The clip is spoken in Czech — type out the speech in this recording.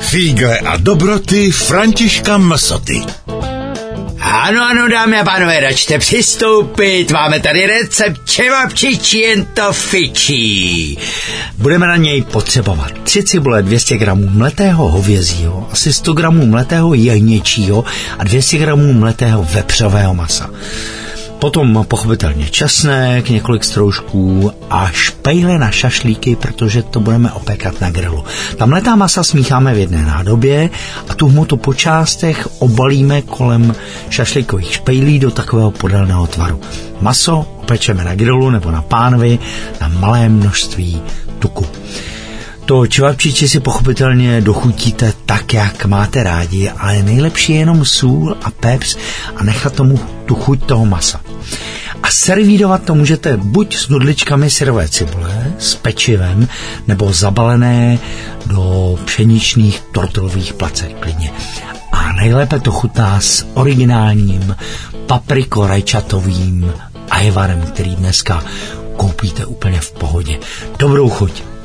Fígle a dobroty Františka Msoty. Ano, dámy a pánové, račte přistoupit. Máme tady recept čevapčičí jen to fičí. Budeme na něj potřebovat 3 cibule, 200 gramů mletého hovězího, asi 100 gramů mletého jehněčího a 200 gramů mletého vepřového masa. Potom pochopitelně česnek, několik stroužků a špejle na šašlíky, protože to budeme opékat na grilu. Ta mletá masa smícháme v jedné nádobě a tu hmotu po částech obalíme kolem šašlíkových špejlí do takového podélného tvaru. Maso opečeme na grilu nebo na pánvi na malé množství tuku. To čevapčiči si pochopitelně dochutíte tak, jak máte rádi, ale nejlepší je jenom sůl a pepř a nechat tomu tu chuť toho masa. A servírovat to můžete buď s nudličkami syrové cibule, s pečivem, nebo zabalené do pšeničných tortilových placek klidně. A nejlépe to chutná s originálním papriko-rajčatovým ajvarem, který dneska koupíte úplně v pohodě. Dobrou chuť.